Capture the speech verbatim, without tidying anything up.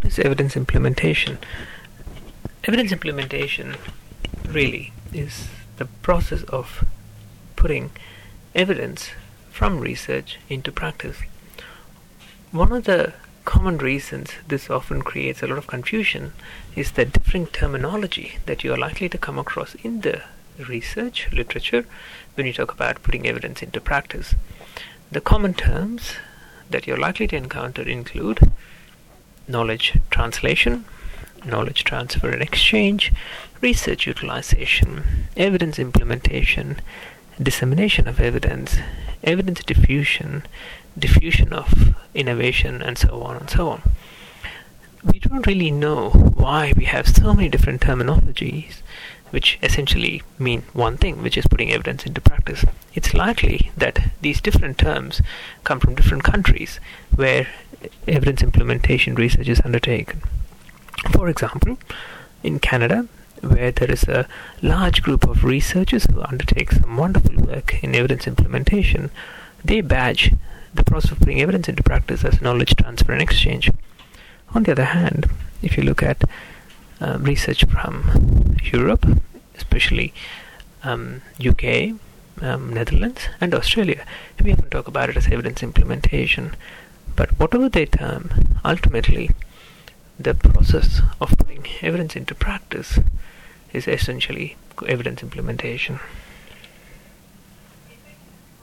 what is evidence implementation? Evidence implementation really is the process of putting evidence from research into practice. One of the common reasons this often creates a lot of confusion is the different terminology that you are likely to come across in the research literature when you talk about putting evidence into practice. The common terms that you're likely to encounter include knowledge translation, knowledge transfer and exchange, research utilization, evidence implementation, dissemination of evidence, evidence diffusion, diffusion of innovation, and so on and so on. We don't really know why we have so many different terminologies which essentially mean one thing, which is putting evidence into practice. It's likely that these different terms come from different countries where evidence implementation research is undertaken. For example, in Canada, where there is a large group of researchers who undertake some wonderful work in evidence implementation, they badge the process of putting evidence into practice as knowledge transfer and exchange. On the other hand, if you look at uh, research from Europe, especially um, U K, um, Netherlands, and Australia, we often talk about it as evidence implementation. But whatever they term, ultimately, the process of putting evidence into practice is essentially evidence implementation.